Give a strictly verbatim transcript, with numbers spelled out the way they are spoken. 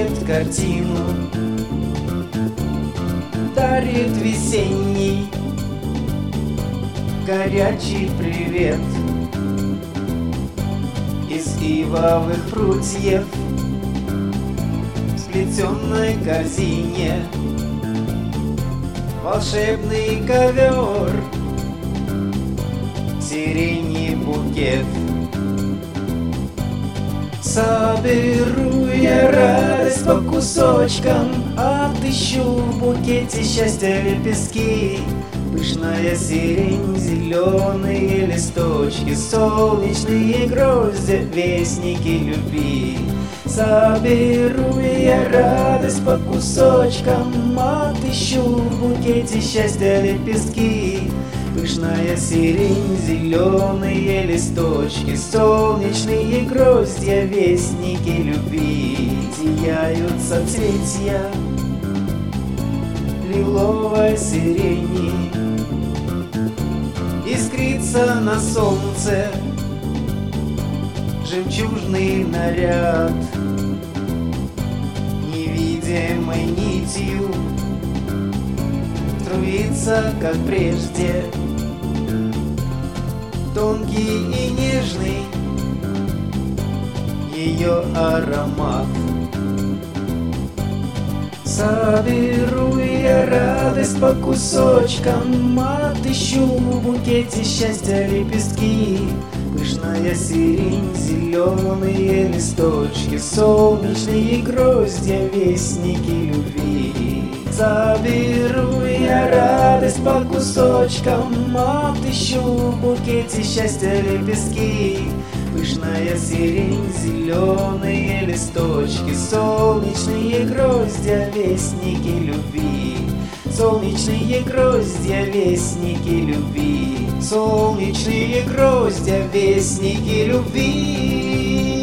меняет картину, дарит весенний горячий привет из ивовых прутьев в сплетенной корзине. Волшебный ковер, сирени букет. Соберу я радость по кусочкам, отыщу в букете счастья лепестки. Пышная сирень, зеленые листочки, солнечные гроздья, вестники любви. Соберу я радость по кусочкам, отыщу в букете счастья лепестки. Пышная сирень, зеленые листочки, солнечные гроздья, вестники любви. Сияют соцветия лиловой сирени, искрится на солнце жемчужный наряд. Невидимой нитью струится, как прежде, тонкий и нежный ее аромат. Соберу я радость по кусочкам, отыщу в букете счастья лепестки. Пышная сирень, зеленые листочки, солнечные гроздья, вестники любви. Соберу я радость по кусочкам, отыщу в букете счастья лепестки. Пышная сирень, зеленые листочки, солнечные гроздья, вестники любви. Солнечные гроздья, вестники любви. Солнечные гроздья, вестники любви.